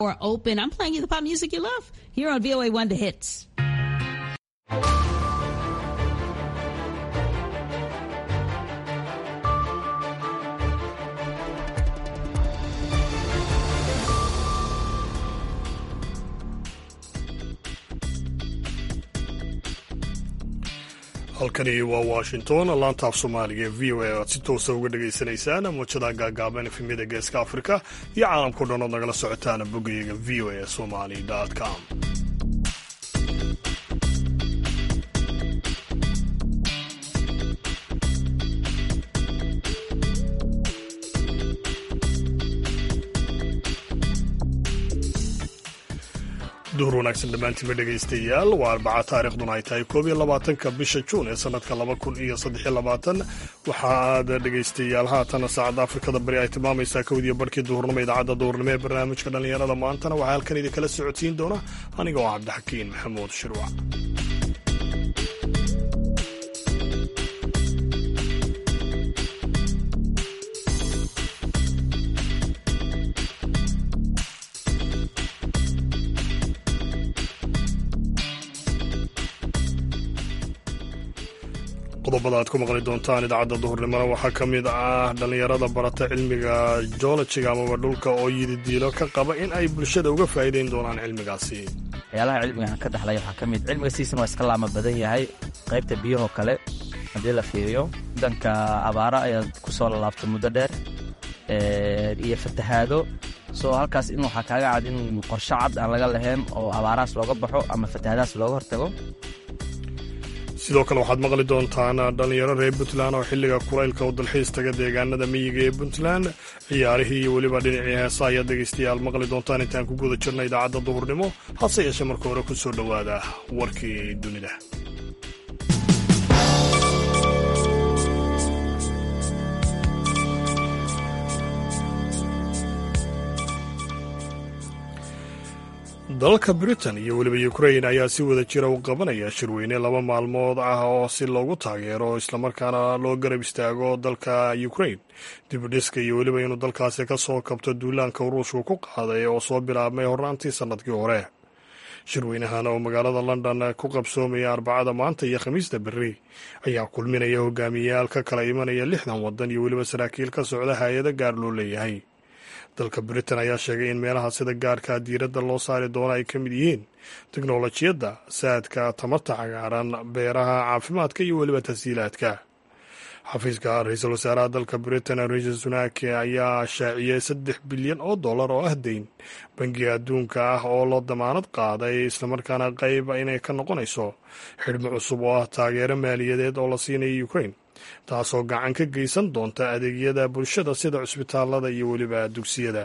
Or open. I'm playing you the pop music you love here on VOA1 The Hits. halkani waa Washington laanta af Soomaaliga ee VOA oo si toos ah uga dhageysanaysaan muujada gaagaaban efemida Geeska Afrika iyo caalamka dhan oo nagala socotaan bogayga voasomali.com. duhur wanaagsan dhammaantiinba dhegaystayaal waa arbaca taariikhduna ay tahay 21 bisha juun ee sanadka 2023 waxa aad dhegaystayaal haatan saacadda afrikada bari ay tilmaamaysaa kowdiya barhkii duhurnimo idaacadda duhurnimo ee barnaamijka dhallinyarada maantana waxaa halkan idinkala socodsiin doona aniga oo cabdixakiin maxamuud shirwac. qodobada aad ku maqli doontaan idaacadda duhurnimona waxaa ka mid ah dhallinyarada barata cilmiga joolojiga amaba dhulka oo yididiilo ka qaba in ay bulshada uga faa'iidayn doonaan cilmigaasi. waxyaalaha cilmigan ka dhexlaya waxaa ka mid cilmiga siisan waa iska laama badan yahay qaybta biyahoo kale haddii la fiiriyo danka abaara ayaad ku soo lalaabta muddo dheer iyo fatahaado soo halkaas in waxaa kaaga cad in qorshe cad aan laga lahayn oo abaarahaas looga baxo ama fatahaadahaas looga hortago. sidoo kale waxaad maqli doontaan dhallinyaro reer puntland oo xilliga kulaylka u dalxiis taga deegaanada miyiga ee puntland ciyaarihii iyo weliba dhinacii heesa ayaad dhegaystayaal maqli doontaan intaan ku guda jirna idaacadda duhurnimo hase yeeshee marka hore ku soo dhowaada warkii dunida. dalalka britain iyo weliba ukrain ayaa si wada jira u qabanaya shirweyne 2 maalmood ah oo si loogu taageero islamarkaana loo garab istaago dalka ukrain dibudhiska iyo weliba inuu dalkaasi ka soo kabto duulaanka ruushku ku qaaday oo soo bilaabmay horraantii sannadkii hore. shirweynahan oo magaalada london ku qabsoomaya arbacada maanta iyo khamiista berri ayaa kulminaya hogaamiyayaal ka kala imanaya 60 waddan iyo weliba saraakiil ka socda hay-ada gaar loo leeyahay. dalka britain ayaa sheegay in meelaha sida gaarka diiradda loo saari doono ay ka mid yihiin teknolojiyadda, saadka, tamarta cagaaran, beeraha, caafimaadka iyo weliba tashiilaadka. xafiiska ra-iisul wasaaraha dalka britain rishi sunak ayaa shaaciyey $3 bilyan oo ah deyn bangiga adduunka ah oo loo damaanad qaaday islamarkaana qayb inay ka noqonayso xidhmo cusub oo ah taageero maaliyadeed oo la siinaya ukrain taasoo gacan ka geysan doonta adeegyada bulshada sida cusbitaalada iyo weliba dugsiyada.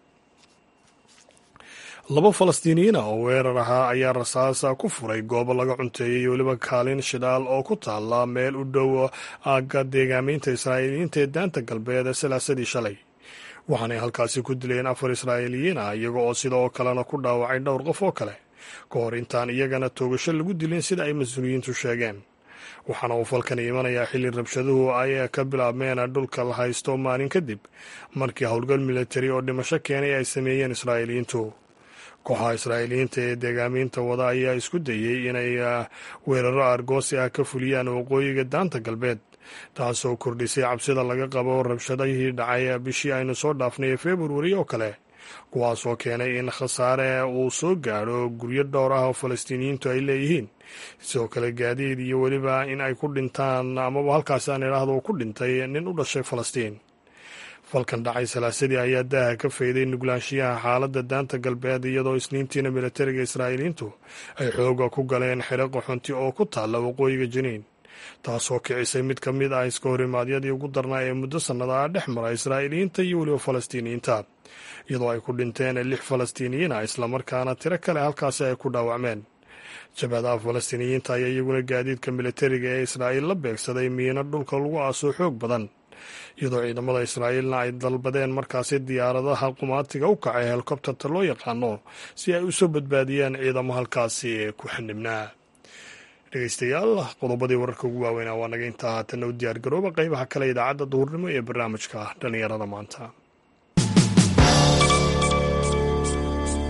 2 falastiiniyiin ah oo weerar ahaa ayaa rasaasa ku furay goobo laga cunteeyey iyo weliba kaalin shidaal oo ku taalla meel u dhow aagga deegaamaynta israa'iiliyiinta ee daanta galbeed ee salaasadii shalay waxaanay halkaasi ku dileen 4 israa'iiliyiin ah iyaga oo sidoo kalena ku dhaawacay dhowr qof oo kale ka hor intaan iyagana toogasho lagu dilin sida ay mas-uuliyiintu sheegeen. waxaana uu falkan imanayaa xilli rabshaduhu ay ka bilaabmeen dhulka la haysto maalin kadib markii howlgal militari oo dhimasho keenay ay sameeyeen israa'iiliyiintu. kooxaha israa'iiliyiinta ee deegaamiinta wada ayaa isku dayey inay weeraro argoosi ah ka fuliyaan waqooyiga daanta galbeed taasoo kordhisay cabsida laga qabo rabshadihii dhacay bishii aynu soo dhaafnay ee februari oo kale kuwaasoo keenay in khasaare uu soo gaadho guryo dhowr ah oo falastiiniyiintu ay leeyihiin sidoo kale gaadiid iyo weliba in ay ku dhintaan amaba halkaasi aan idhaahdo uu ku dhintay nin u dhashay falastiin. falkan dhacay salaasadii ayaa daaha ka fayday nuglaanshiyaha xaaladda daanta galbeed iyadoo isniintiina militariga israa'iiliyiintu ay xooga ku galeen xero qaxoonti oo ku taalla waqooyiga jiniin taasoo kicisay mid ka mid ah iska horimaadyadii ugu darnaa ee muddo sannada ah dhex mara israa'iiliyiinta iyo weliba falastiiniyiinta iyadoo ay ku dhinteen 6 falastiiniyiin ah islamarkaana tiro kale halkaasi ay ku dhaawacmeen. jabhadaha falastiiniyiinta ayaa iyaguna gaadiidka militariga ee israa'iil la beegsaday miino dhulka lagu aasoo xoog badan iyadoo ciidamada israa'iilna ay dalbadeen markaasi diyaaradaha qumaatiga u kacay helikobtarta loo yaqaano si ay u soo badbaadiyaan ciidamo halkaasi ku xanibnaa. dhegaystayaal qodobadii wararka ugu waaweynaa waa naga intaa haatanna u diyaargarooba qaybaha kale idaacadda duhurnimo ee barnaamijka dhallinyarada maanta.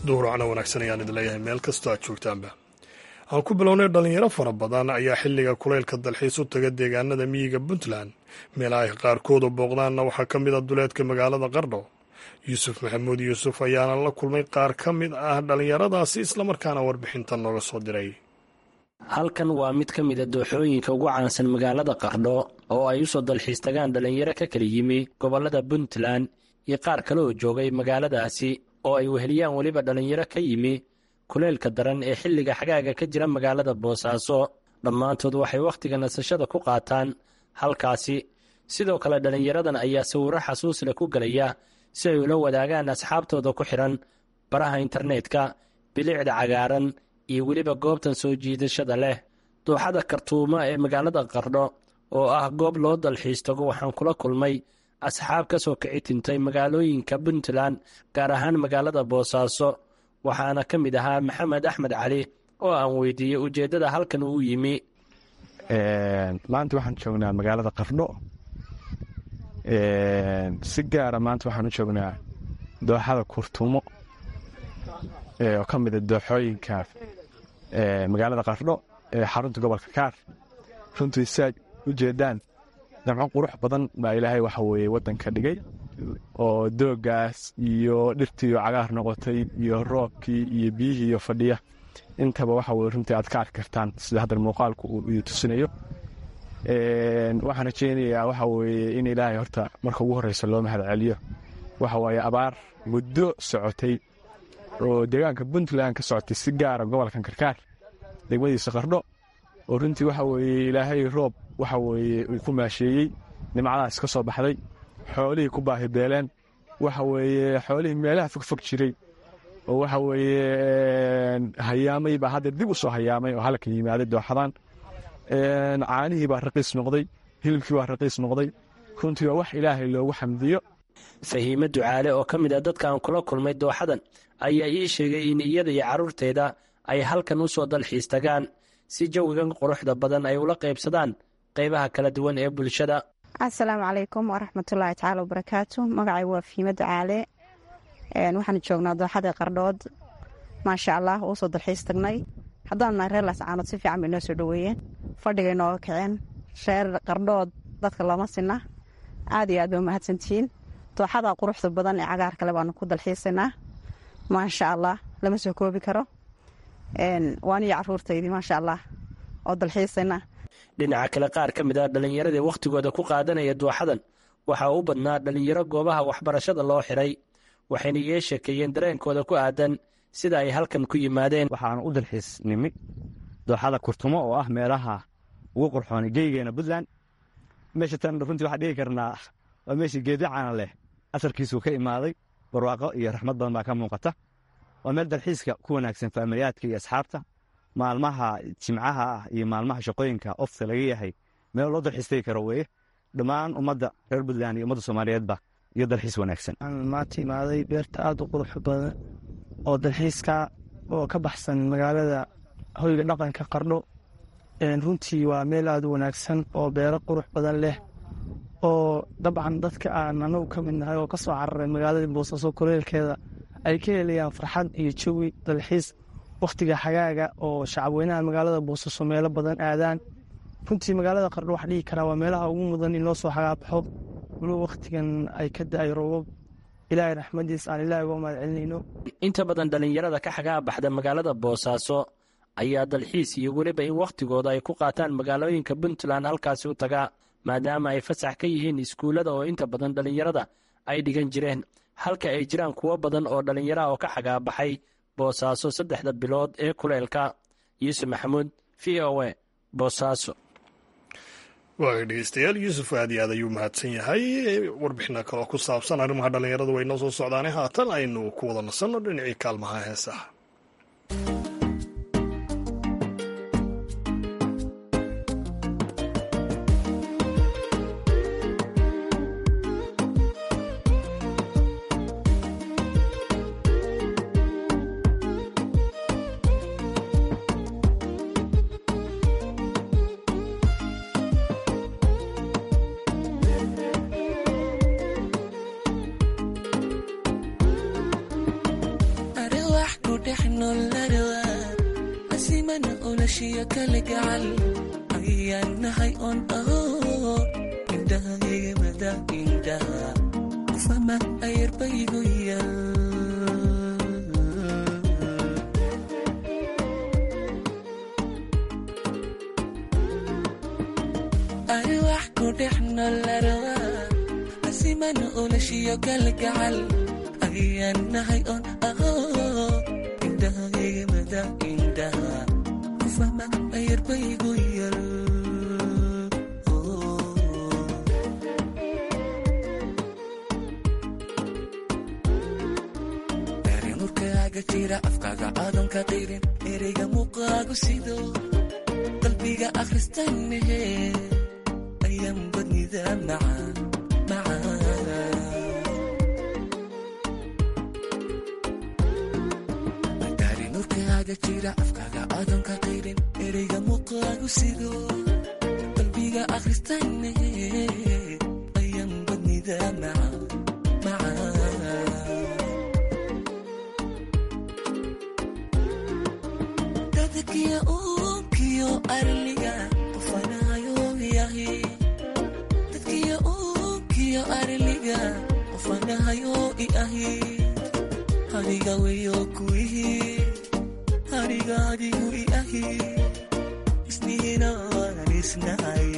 duhuracna wanaagsan ayaan idin leeyahay meel kastoo aad joogtaanba. aan ku bilownay dhalinyaro fara badan ayaa xilliga kulaylka dalxiis u taga deegaanada miyiga puntland. meelaha ay qaarkoodu booqdaanna waxaa ka mid a duleedka magaalada qardho. yuusuf maxamuud yuusuf ayaana la kulmay qaar ka mid ah dhallinyaradaasi islamarkaana warbixintan nooga soo diray. halkan waa mid ka mid a dooxooyinka ugu caansan magaalada qardho oo ay u soo dalxiis tagaan dhallinyaro ka kala yimi gobollada puntland iyo qaar kale oo joogay magaaladaasi oo ay weheliyaan weliba dhallinyaro ka yimi kuleylka daran ee xilliga xagaaga ka jira magaalada boosaaso. dhammaantood waxay wakhtiga nasashada ku qaataan halkaasi. sidoo kale dhallinyaradan ayaa sawirro xasuus leh ku gelaya si ay ula wadaagaan asxaabtooda ku xidhan baraha internetka bilicda cagaaran iyo weliba goobtan soo jiidashada leh. dooxada kartuuma ee magaalada qardho oo ah goob loo dalxiis tago waxaan kula kulmay asxaab ka soo kici tintay magaalooyinka puntland gaar ahaan magaalada boosaaso. waxaana ka mid ahaa maxamed axmed cali oo aan weydiiyey ujeeddada halkan uu yimi. maanta waxaan joognaa magaalada qardho. si gaara maanta waxaan u joognaa dooxada kurtumo oo ka mida dooxooyinka magaalada qardho ee xarunta gobolka kaar. runtii siaad u jeedaan damco qurux badan baa ilaahay waxa weeye waddanka dhigay oo doogaas iyo dhirtiiyo cagaar noqotay iyo roobkii iyo biyihii iyo fadhiya intaba waxa weye runtii aad ka arki kartaan sida haddan muuqaalku uu idin tusinayo. waxaan rajeynayaa waxa weeye in ilaahay horta marka ugu horreysa loo mahad celiyo. waxa waaye abaar muddo socotay oo deegaanka puntland ka socotay si gaara gobolkan karkaar degmadiisa qardho oo runtii waxa weeye ilaahay roob waxa weeye uu ku maasheeyey nimcadaas ka soo baxday xoolihii ku baahi beeleen waxa weeye xoolihii meelaha fogfog jiray oo waxa weeye hayaamay baa hadda dib u soo hayaamay oo halkan yimaaday dooxadan. caanihii baa raqiis noqday, hilibkii baa raqiis noqday. runtii waa wax ilaahay loogu xamdiyo. fahiime ducaale oo ka mid a dadka aan kula kulmay dooxadan ayaa ii sheegay in iyada iyo carruurteeda ay halkan u soo dalxiis tagaan si jawigan quruxda badan ay ula qaybsadaan qaybaha kala duwan ee bulshada. assalaamu calaykum waraxmatullaahi tacaala wabarakaatu. magacay waa fahiime ducaale. waxaan joognaa dooxada qardhood. maasha allah uu soo dalxiis tagnay. haddaan nahay reer laascaanood si fiican bay noo soo dhoweeyeen, fadhigay nooga kaceen. reer qardhood dadka lama sinna, aad iyo aad bay umahadsantihiin. dooxada quruxda badan ee cagaar kale baanu ku dalxiisanaa. maasha allah lama soo koobi karo. waaniyo carruurtaydii maasha allah oo dalxiisana. dhinaca kale qaar ka mid a dhallinyaradii wakhtigooda ku qaadanaya dooxadan waxaa u badnaa dhallinyaro goobaha waxbarashada loo xiray. waxayna iga sheekeeyeen dareenkooda ku aadan sida ay halkan ku yimaadeen. waxaan u dalxiis nimi dooxada kurtumo oo ah meelaha ugu qurxoonay geygeena puntland. meesha tan runtii waxaan dhigi karnaa waa meeshii geedyo caana leh asalkiisuu ka imaaday. barwaaqo iyo raxmad badan baa ka muuqata. waa meel dalxiiska ku wanaagsan faamiliyaadka iyo asxaabta. maalmaha jimcaha ah iyo maalmaha shaqooyinka ofta laga yahay meel loo dalxiis tegi karo weeye. dhammaan ummadda reer puntland iyo ummadda soomaaliyeedba iyo dalxiis wanaagsan. maanta imaaday beerta aad u qurux badan oo dalxiiska oo ka baxsan magaalada hoyga dhaqanka qardho. runtii waa meel aad u wanaagsan oo beero qurux badan leh oo dabcan dadka aan anagu ka mid nahay oo ka soo cararay magaalada boosaaso kuleelkeeda ay ka helayaan farxad iyo jawi dalxiis wakhtiga xagaaga oo shacabweynaha magaalada boosaaso meelo badan aadaan. runtii magaalada qardho wax dhihi karaa waa meelaha ugu mudan in loo soo xagaabaxo walow wakhtigan ay ka da-ay roobab. ilaahay raxmadiis aan ilaahay uga mahad celinayno. inta badan dhallinyarada ka xagaa baxda magaalada boosaaso ayaa dalxiis iyo weliba in wakhtigooda ay ku qaataan magaalooyinka puntland halkaasi u tagaa maadaama ay fasax ka yihiin iskuullada oo inta badan dhallinyarada ay dhigan jireen, halka ay jiraan kuwo badan oo dhallinyaraha oo ka xagaa baxay boosaaso 3 bilood ee kuleelka. yuusuf maxamuud, v o a, boosaaso. waay dhegeystayaal, yuusuf aad iyo aad ayuu mahadsan yahay. warbixina kaloo ku saabsan arrimaha dhallinyaradu way noo soo socdaane haatan aynu ku wada nasanno dhinacii kaalmaha heesaha. ulashiya kala gacal ayaan nahay on indhahayga mada indhaha qofama ayarbaygu yal wax ku dhex noolarawa asimana ulashiya kala gacal ayaan nahay on indhahayga mada indhaha qofama ayarbaygu yal jira afkaaga aadan ka qirin ereyga muuqaagu sido qalbiga akhristanhe ayaan badnida madaari nurkaaga jira afkaaga aadan ka qirin ereyga muuqaagu sido qalbiga akhristanhe ayaan badnida dadkiyo arliga qofanayo yahi dadkiyo arliga qofanayo iahi hadiga weyo kuihi hadiga adigu iahi isnihina isnahay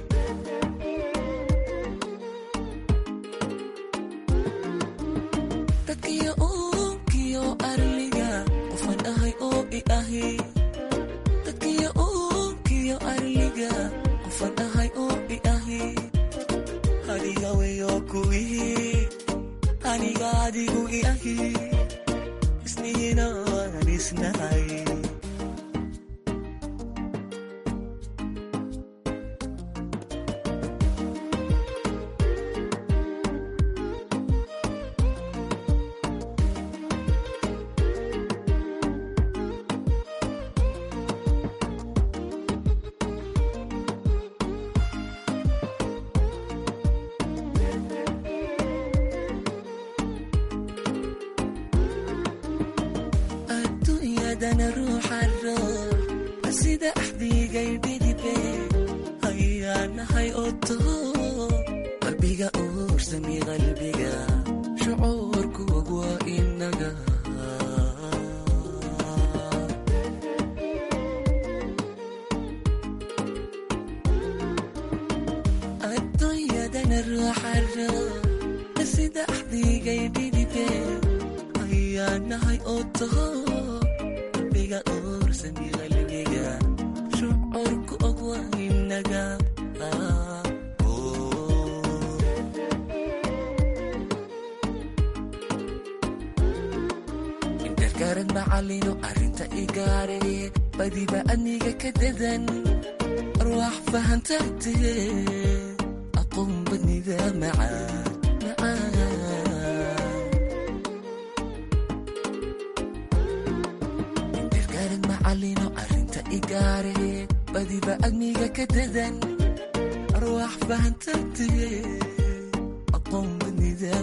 dadkiyo arliga qofanahay oo iahi arliga qofan ahay oo iahi hadiga weyo kuihi aniga adigu iahi isnihina isnahay sida axdigay bidibe ayaa nahay oto qalbiga uursami qalbiga shucuurku waa inaga adduunyadana ruuxaro sida axdigay bidibe ayaa nahay oto shucuurku og waa inaga indergaran macalino arrinta igaareye badiba aniga ka dadan arwaax fahantaatee aqoon badnida macaan macalino arrinta igaareye badiba adniga ka dadan arwaax fahantaatee aqoon badnida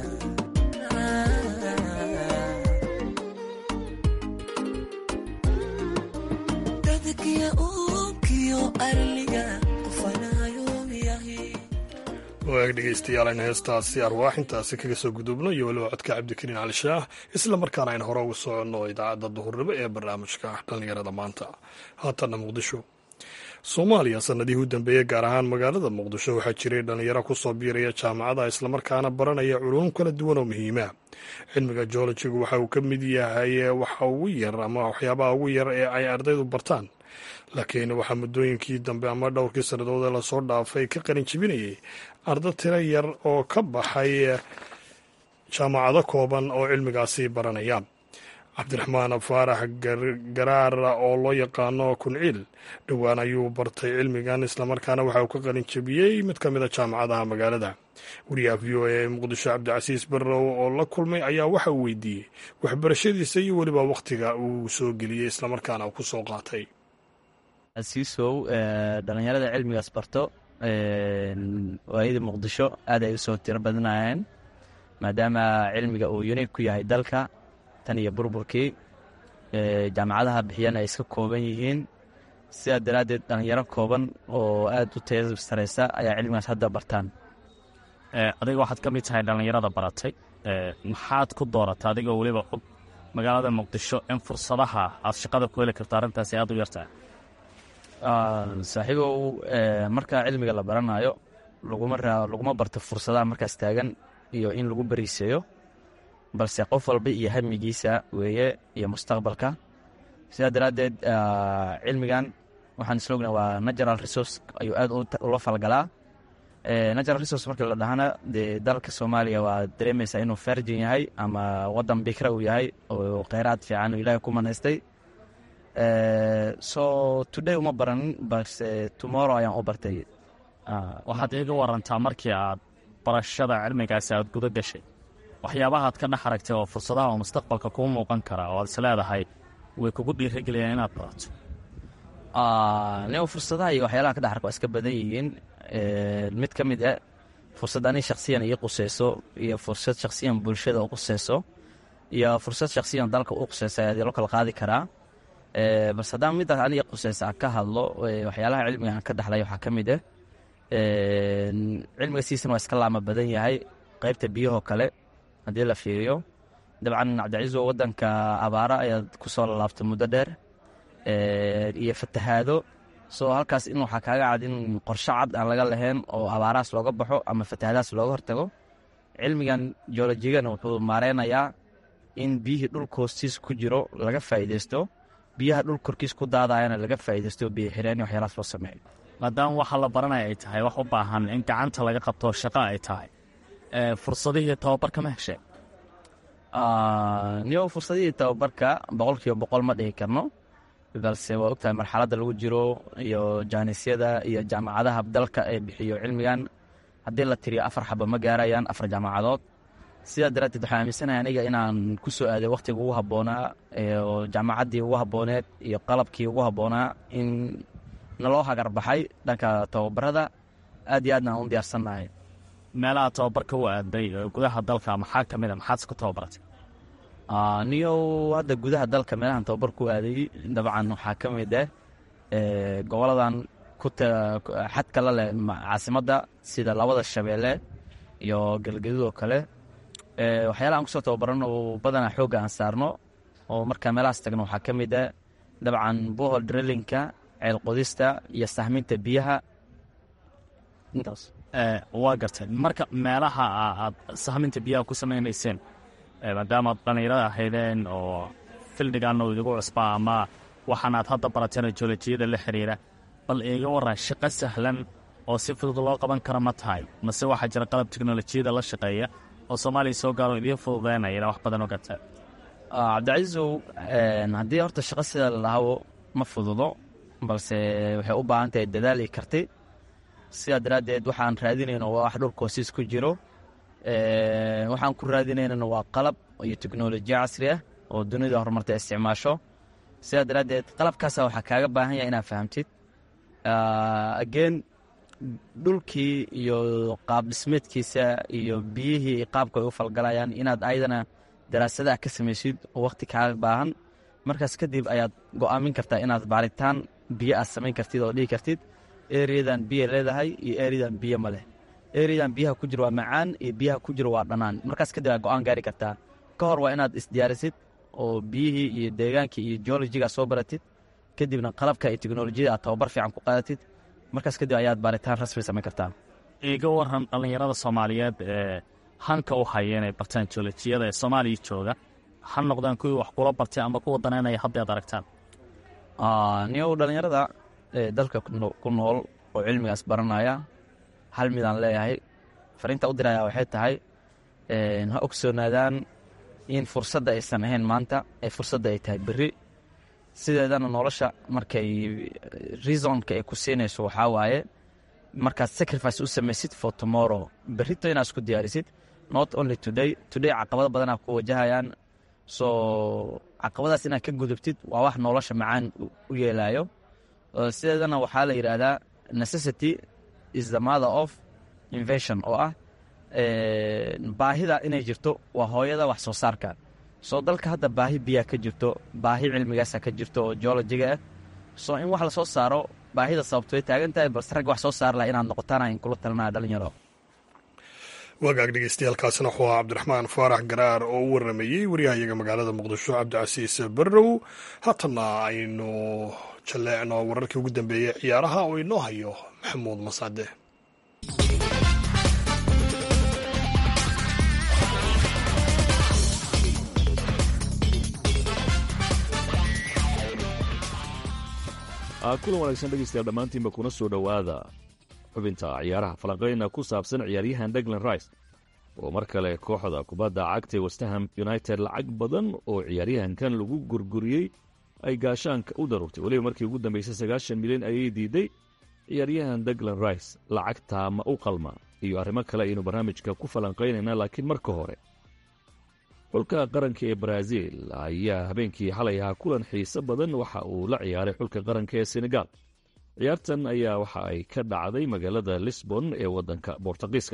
dadkiyo arliga qofanayo yahi waag dhegeystayaal aynu heestaasi arwaax intaasi kaga soo gudubno iyo waliba codka cabdikariin cali shaah isla markaana aynu hore uga soconno idaacadda duhurnimo ee barnaamijka dhallinyarada maanta haatanna muqdisho soomaaliya sanadihii u dambeeyey gaar ahaan magaalada muqdisho waxaa jiray dhallinyaro kusoo biiraya jaamacadaha islamarkaana baranaya culuum kala duwan oo muhiima cilmiga joolojigu waxa uu ka mid yahay waxa ugu yar ama waxyaabaha ugu yar ee ay ardaydu bartaan laakiin waxaa muddooyinkii dambe ama dhowrkii sannadood ee lasoo dhaafay ka qalin jebinayay arda tiro yar oo ka baxay jaamacado kooban oo cilmigaasi baranaya cabdiraxmaan faarax garaar oo loo yaqaano kunciil dhowaan ayuu bartay cilmigan islamarkaana waxa uu ka qalin jebiyey mid ka mid a jaamacadaha magaalada wariyaha v o a ee muqdisho cabdicasiis barrow oo la kulmay ayaa waxa uu weydiiyey waxbarashadiisa iyo weliba wakhtiga uu soo geliyey islamarkaana uu ku soo qaatay asiisow dhallinyarada cilmigaas barto waayadii muqdisho aad ay usoo tiro badnaayeen maadaama cilmiga uu unique ku yahay dalka tan iyo burburkii jaamacadaha bixiyana ay iska kooban yihiin sidaa daraaddeed dhallinyaro kooban oo aad u tayada saraysa ayaa cilmigaas hadda bartaan. adiga waxaad ka mid tahay dhallinyarada baratay, maxaad ku doorata adigoo weliba og magaalada muqdisho in fursadaha aad shaqada ku heli karto arrintaasi aad u yartahay? saaxiibow, marka cilmiga la baranayo laguma barto fursadaha markaas taagan iyo in lagu bariiseeyo, balse qof walba iyo hamigiisa weeye iyo mustaqbalka. sidaa daraaddeed cilmigan waxaan isla ognahay waa natural resource ayuu aad ula falgalaa. natural resource markii la dhahana dee dalka Soomaaliya waa dareemaysaa inuu virgin yahay ama waddan bikra uu yahay oo kheyraad fiican oo Ilaahay ku manaystay. so today uma baranin, balse tomorrow ayaan u bartay. waxaad iiga warantaa markii aad barashada cilmigaasi aad guda gashay, waxyaabahaad ka dhex aragtay oo fursadaha oo mustaqbalka kuu muuqan kara oo aad is leedahay way kugu dhiirigeliyaan inaad barato? nin fursadaha iyo waxyaalaha ka dhex arka waa iska badan yihiin. mid ka mid ah fursad ani shakhsiyan ii quseyso iyo fursad shakhsiyan bulshada u quseyso iyo fursad shakhsiyan dalka u quseysa ayaa loo kala qaadi karaa. balse haddaan middaas aniga quseysa ka hadlo, waxyaalaha cilmiga aan ka dhexlay waxaa ka mid ah cilmiga siisan waa iska laama badan yahay. qaybta biyahoo kale haddii la fiiriyo, dabcan cabdicasiiso waddanka abaara ayaad ku soo lalaabtay muddo dheer iyo fatahaado. soo halkaas in waxaa kaaga cad in qorshe cad aan laga lahayn oo abaarahaas looga baxo ama fatahaadahaas looga hortago. cilmigan geolojigana wuxuu maareynayaa in biyihii dhulka hoostiisa ku jiro laga faa'iidaysto, biyaha dhul korkiis ku daadayana laga faa'iidaysto, biyo xireen waxyaalahaas loo sameeyo. maadaama waxa la baranaya ay tahay wax u baahan in gacanta laga qabto shaqo ay tahay, fursadihii tababarka ma heshee? niyo fursadihii tababarka 100% ma dhihi karno, balse waa ogtahay marxaladda lagu jiro iyo jaanisyada iyo jaamacadaha dalka ee bixiyo cilmigan haddii la tiriyo 4 xabo ma gaarayaan 4 jaamacadood. sidaa daraaddeed waxaan aaminsanahay aniga inaan ku soo aaday wakhtiga ugu habboonaa oo jaamacaddii ugu habbooneed iyo qalabkii ugu habboonaa in naloo hagar baxay dhanka tababarada. aad iyo aadna aan u diyaarsannahay. meelaha tababarka u aaday gudaha dalka maxaa ka mid a, maxaad ku tababaratay? niyow hadda gudaha dalka meelahan tababar ku aaday dabcan waxaa ka mid ah goboladan xadka la leh caasimadda sida labada Shabeelle iyo Galgaduud oo kale. waxyaalaha aan kusoo tababarano oo badanaa xoogga aan saarno oo markaa meelahaas tagno waxaa ka mid ah dabcan bohol drillingka, ceel qodista iyo sahminta biyaha. intaas waa gartay. marka meelaha aad sahminta biyaha ku samaynayseen, maadaama aad dhallinyarada ahaydeen oo fildigan oo idigu cusbaa ama waxaan aad hadda barateen geolojiyada la xiriira, bal iiga waran shaqo sahlan oo si fudud loo qaban karo ma tahay, mase waxaa jira qalab teknolojiyada la shaqeeya oo Soomaaliya soo gaaro idiin fududeynaya inaa wax badan oo gartaa? cabdicasiisow, haddii horta shaqo sida la lahawo ma fududo, balse waxay u baahan tahay dadaal iyo karti. sidaa daraaddeed waxaan raadinayno waa wax dhulka hoostiis ku jiro. waxaan ku raadinaynana waa qalab iyo teknolojiya casri ah oo dunida horumarta isticmaasho. sidaa daraaddeed qalabkaasa waxaa kaaga baahan yahay inaad fahamtid again dhulkii iyo qaab dhismeedkiisa iyo biyihii qaabka ay u falgalayaan inaad ayadana daraasadaha ka samaysid oo waqti kaaga baahan. markaas kadib ayaad go'aamin kartaa inaad baaritaan biyo aad samayn kartid oo dhihi kartid ereyadan biyo leedahay iyo ereyadan biyo ma leh, ereyadan biyaha ku jiro waa macaan iyo biyaha ku jiro waa dhanaan. markaas kadib aad go'aan gaari kartaa. ka hor waa inaad isdiyaarisid oo biyihii iyo deegaankii iyo geolojiga soo baratid, kadibna qalabka iyo teknolojiyada aad tababar fiican ku qaadatid. markaas kadib ayaad baaritaan rasmi samayn kartaa. iiga waran dhallinyarada Soomaaliyeed ee hanka u haya inay bartaan geolojiyada ee Soomaaliya jooga, ha noqdaan kuwii wax kula bartay ama kuwa danaynaya hadda aad aragtaan? niyow dhallinyarada dalka ku nool oo cilmigaas baranaya, hal midaan leeyahay fariinta u diraya waxay tahay ha ogsoonaadaan in fursadda aysan ahayn maanta ee fursadda ay tahay berri. sideedana nolosha markay reasonka ay ku siinayso waxaa waaye markaad sacrifice u samaysid for tomorrow, berrito inaad isku diyaarisid, not only today caqabado badanaa ku wajahayaan. so caqabadaas inaad ka gudubtid waa wax nolosha macaan u yeelaayo. sideedana waxaa la yidhaahdaa necessity is the mother of invention, oo ah baahida inay jirto waa hooyada wax soo saarka. soo dalka hadda baahi biyaa ka jirto, baahi cilmigaasa ka jirto oo geolojiga ah. soo in wax la soo saaro baahida sababto way taagan tahay, balse ragga wax soo saar laha inaad noqotaan ayn kula talinaya dhalinyaro. wagaag dhegeystayaaalkaasina wuxuu ahaa cabdiraxmaan faarax garaar oo u waramayey waryahayaga magaalada muqdisho cabdicasiis barrow. haatanna aynu jalleecno wararkii ugu dambeeyey ciyaaraha oo inoo hayo maxamuud mascade. kulan wanaagsan dhegeystayaal dhammaantiinba kuna soo dhowaada xubinta ciyaaraha falanqeyna ku saabsan ciyaaryahan Declan Rice oo mar kale kooxda kubadda cagta West Ham United lacag badan oo ciyaaryahankan lagu gurguriyey ay gaashaanka u daruurtay, weliba markii ugu dambeysay 90 milyan ayay diiday. ciyaaryahan Declan Rice lacagtaa ma u qalma iyo arrimo kale aynu barnaamijka ku falanqeynayna, laakiin marka hore xulka qaranka ee Brazil ayaa habeenkii xalay ahaa kulan xiiso badan waxa uu la ciyaaray xulka qaranka ee Senegal. ciyaartan ayaa waxa ay ka dhacday magaalada Lisbon ee waddanka Boortaqiiska.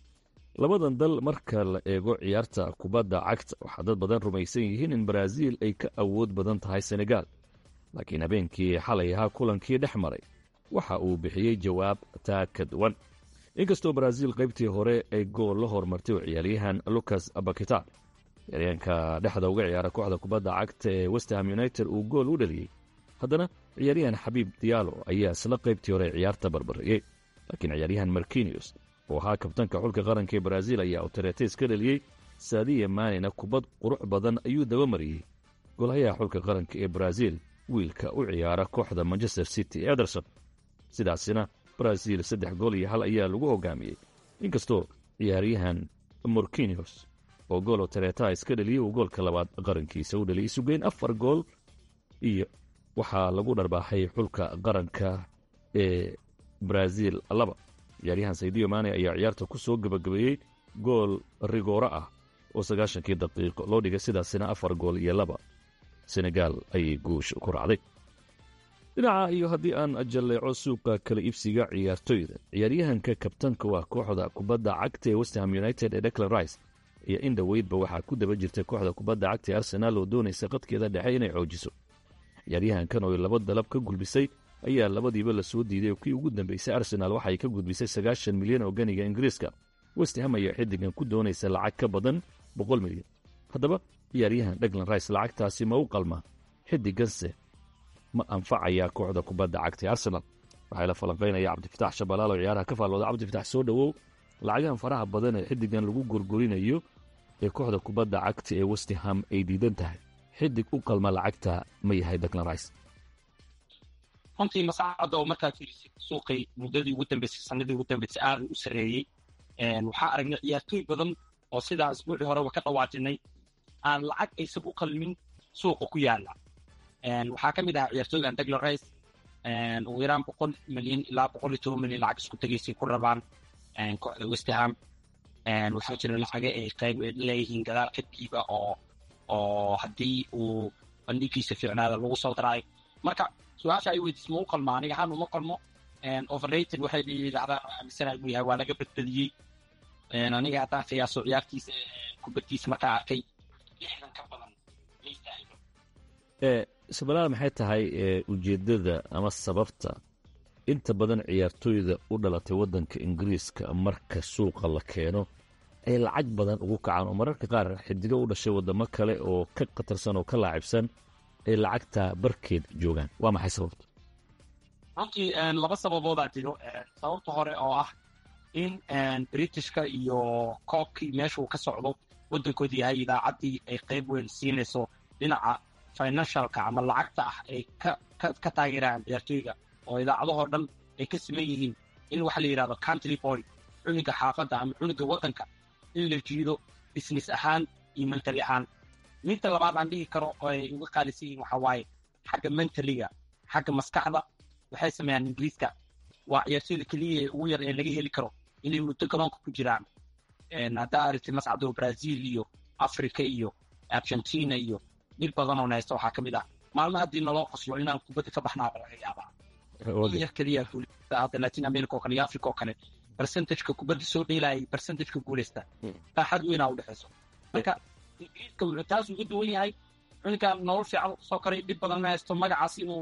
labadan dal marka la eego ciyaarta kubadda cagta waxaa dad badan rumaysan yihiin in Brazil ay ka awood badan tahay Senegal, laakiin habeenkii xalay ahaa kulankii dhex maray waxa uu bixiyey jawaab taa ka duwan. inkastoo Brazil qaybtii hore ay gool la hormartay oo ciyaaryahan Lucas Paquetá ciyaaryahanka dhexda uga ciyaara kooxda kubadda cagta ee West Ham United uu gool u dhaliyey, haddana ciyaaryahan Habib Diallo ayaa isla qaybtii hore ciyaarta barbariyey. laakiin ciyaaryahan Marquinhos oo ahaa kabtanka xulka qaranka ee Brazil ayaa Autoretes ka dhaliyey. Sadio Manena kubad qurux badan ayuu dabamariyey golahayaha xulka qaranka ee Brazil, wiilka u ciyaara kooxda Manchester City Ederson. sidaasina Brazil 3-1 ayaa lagu hogaamiyey, inkastoo ciyaaryahan Marquinhos oo gool Autoretes iska dhaliyey uu goolka labaad qarankiisa u dhaliyey. isugeyn 4 gool iyo waxaa lagu dharbaaxay xulka qaranka ee Brazil 2. ciyaaryahan Sadio Mane ayaa ciyaarta ku soo gabagabeeyey gool rigoora ah oo 90 daqiiqo loo dhigay, sidaasina 4 gool iyo 2 Senegal ayay guush ku raacday. dhinaca iyo haddii aan jalleeco suuqa kala iibsiga ciyaartoyda, ciyaaryahanka kabtanka waa kooxda kubadda cagta ee West Ham United ee Declan Rice iyo in dhoweydba waxaa ku daba jirtay kooxda kubadda cagta ee Arsenal oo doonaysa qadkeeda dhexe inay xoojiso. ciyaaryahankan oo 2 dalab ka gulbisay ayaa labadiiba la soo diiday oo kii ugu dambeysay Arsenal waxay ka gudbisay 90 milyan oo ganiga Ingiriiska. West Ham ayaa xidigan ku doonaysa lacag ka badan 100 milyan. haddaba ciyaaryahan Declan Rice lacagtaasi ma u qalma? xidiganse ma anfacaya kooxda kubadda cagta Arsenal? waxaa la falanqeynaya Cabdifatax Shabalaal oo ciyaaraha ka faallooda. Cabdifatax, soo dhawow. lacagahan faraha badan ee xidigan lagu gurgurinayo ee kooxda kubadda cagta ee West Ham ay diidan tahay, xidig u qalma lacagta ma yahay Declan Rice? runtii masacada oo markaa fiirisay suuqay muddadii ugu dambeysay sanadii ugu dambeysay aad u sareeyey. waxaa aragnay ciyaartooy badan oo sidaa isbuucii horeba ka dhawaajinay aan lacag aysan u qalmin suuqa ku yaala. waxaa ka mid ahaa ciyaartooygan Declan Rice ugu yaraan 100 milyan ilaa 110 milyan lacag isku tagaysay ku rabaan kooxda West Ham. waxaa jira lacaga ay qayb leeyihiin gadaal ka diiba oo haddii uu bandhigiisa fiicnaada lagu soo daray. marka su-aasha ay weydiis ma u qalma? aniga ahaan uma qalmo. overrated waxay yidhahdaan aaminsanahay buu yahay, waa laga badbadiyey. aniga haddaan qiyaaso ciyaartiisa kubaddiisa markaa arkay 60 ka badan Shabalaal, maxay tahay ujeeddada ama sababta inta badan ciyaartooyda u dhalatay waddanka Ingiriiska marka suuqa la keeno ay lacag badan ugu kacaan oo mararka qaar xidigo u dhashay waddamo kale oo ka khatarsan oo ka laacibsan ay lacagta barkeed joogaan? waa maxay sababta? runtii 2 sababoodaa jiro. sababta hore oo ah in Britishka iyo koobkii meeshuu ka socdo waddankooda yahay idaacaddii ay qayb weyn siinayso dhinaca financialka ama lacagta ah ay ka taageeraan ciyaartooyga, oo idaacadahoo dhan ay ka siman yihiin in waxa la yidhahdo country boy, cunuga xaafadda ama cunuga waddanka in la jiido business ahaan iyo mentally ahaan. midda labaad aan dhihi karo oo ay uga qaalisan yihiin waxaa waaye xagga mentaliga, xagga maskaxda. waxay sameeyaan Ingiriiska waa ciyaartooyda keliya ee ugu yar ee laga heli karo inay muddo garoonka ku jiraan. haddaa aragtay mascado Brazil iyo Africa iyo Argentina iyo mid badan oo haysta waxaa ka mid ah maalmo haddii naloo qoslo inaan kubadda ka baxnaa laga yaabaa. yar keliya hadda Latin America oo kale iyo Africa oo kale percentage-ka kubadda soo dheelayay percentage-ka guuleysta baaxad weynaa u dhexeyso. marka Ingiriiska wuxuu taas uga duwan yahay. cunugan nolol fiican soo koray, dhib badan ma haysto, magacaas inuu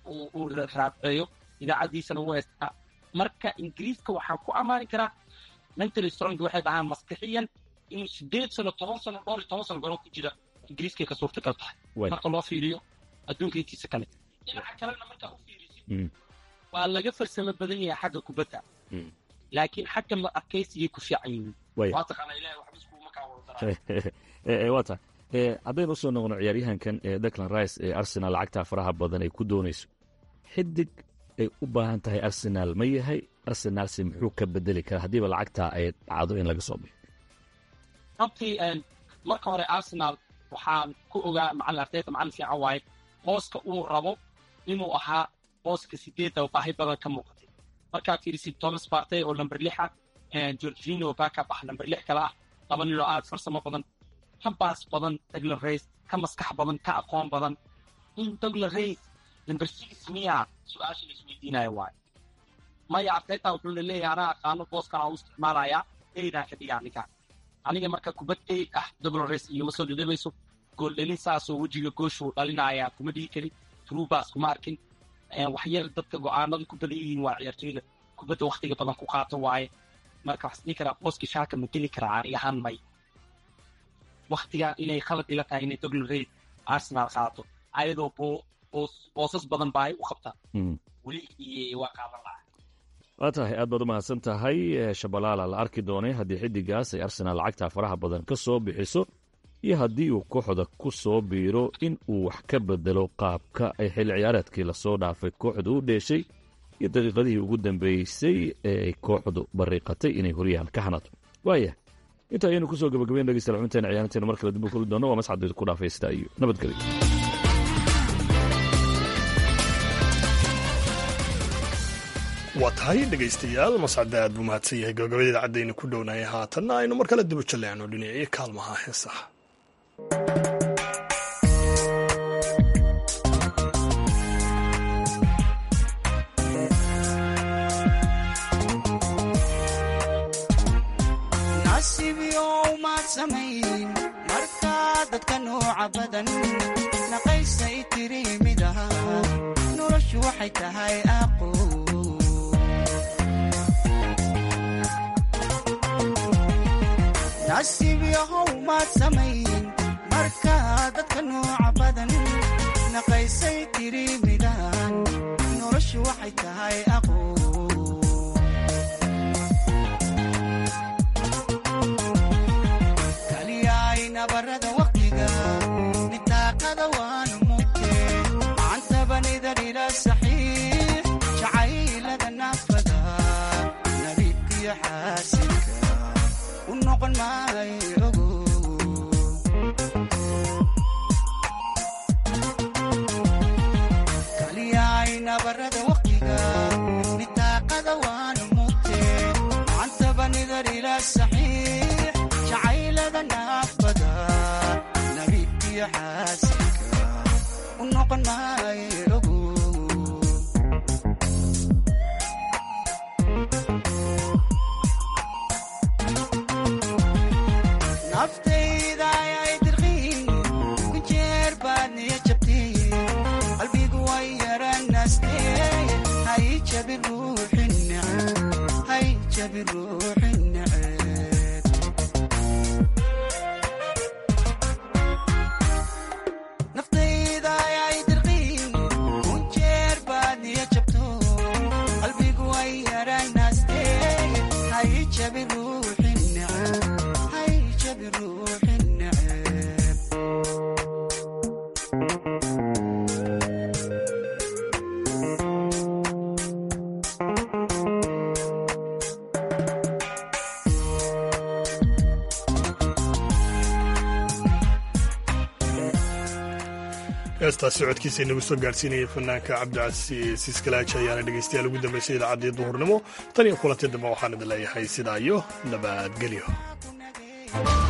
uu raadceeyo idaacaddiisana u heystaa marka ingiriiska waxaan ku ammaani karaa mentally strong waxay dhahaan maskixiyan in 8 sano 10 sano 12 sano garoon ku jira ingiriiskay ka suurtagal tahay marka loo fiiriyo adduunka intiisa kale dhinaca kalena marka u fiirisid waa laga farsamo badan yahay xagga kubadda laakiin xagga ma adkaysigay ku fiican yihiin waa taqaanaa ilaahay waxba iskuma kaa wada waa tahay haddaynu usoo noqono ciyaaryahankan Declan Rice ee Arsenal lacagta faraha badan ay ku doonayso xidig ay u baahan tahay Arsenal ma yahay Arsenal si muxuu ka bedeli karaa haddiiba lacagta ay dhacdo in laga soo bixiyo runtii marka hore Arsenal waxaan ku ogaa macallin Arteta macallin fiican waaye booska uu rabo inuu ahaa booska 8 oo baahi badan ka muuqatay markaa fiirisid Thomas Partey oo number 6 Jorginho backup number 6 kala laba nin oo aad farsamo badan ka baas badan Declan Rice ka maskax badan ka aqoon badan in Declan Rice number 6 miya su'aasha la isweydiinayo waaye maya Arteta wuxuu leeyahay ana aqaano booska aan u isticmaalaya eeyda ka dhigaaniga aniga marka kubadday Declan Rice iyo soo dhadhamayso gool dhalin saasoo wajiga gooshu dhalinaya kuma dhigi karin Trubas kuma arkin waxyeel dadka go'aanada ku badan yihiin waa ciyaartooyda kubadda waqtiga badan ku qaato waaye marka wax isdhihi karaa booski shaaka ma geli karaa ani ahaan may waqtiga inay khalad ila tahay inay Declan Rice Arsenal qaato ayadoo boosas badan baa u qabta weli iyo waa qaadan lahaa waa tahay aad baad u mahadsan tahay Shabalala la arki doonay haddii xidigaas ay Arsenal lacagta faraha badan ka soo bixiso iyo haddii uu kooxda ku soo biiro in uu wax ka bedelo qaabka ay xilli ciyaareedkii lasoo dhaafay kooxdu u dheeshay iyo daqiiqadihii ugu dambeysay ee ay kooxdu bariiqatay inay horyaal ka hanato waaya inta ayaynu kusoo gabagabeyn dhegeystayaal xubinteena ciyaarteena mar kale dib u kuli doono waa masxad ku dhaafaysta iyo nabadgelyo waa tahay dhegaystayaal mascadda aad buu mahadsan yahay gabagabada idaacadaynu ku dhownahay haatanna aynu mar kale dib u jalleecno dhinacii kaalmaha heesaha nasiibyow maad samayn markaa dadka nooca badan naqaysay tiri midaha noloshu waxay tahay aqo nasiibyahow maad samayn markaa dadka nooca badan naqaysay tiri midaan noloshu waxay tahay aqo kaliyaay nabarada waqtiga nitaaqada waanu mugte macantabanidar ila saxiix jacaylada naafada nabiibkiyo xaasinka unoqon maayo kaliyaay nabarada waqtiga nitaaqada waanu mugte macantabanidar ila saxiix jacaylada naafada nabiibkiyo xaasinka unoqon maayo naftayda ayay dirqiin ku jeer baad niya jabtay qalbigu way yaranaastay hay jabi ruuxin neceb hay jabi ruuxin neceb naftayda ayay dirqiin ku jeer baad niya jabto qalbigu way yaranaastay hay jabi ruuxin neceb بروح النعيم heestaas socodkiisa inagu soo gaadhsiinaya fanaanka cabdicasiis iskalaaji ayaana dhegaystayaal ugu dambaysay idaacaddii duhurnimo tan iyo kulantii dambe waxaan idin leeyahay sidaa iyo nabadgelyo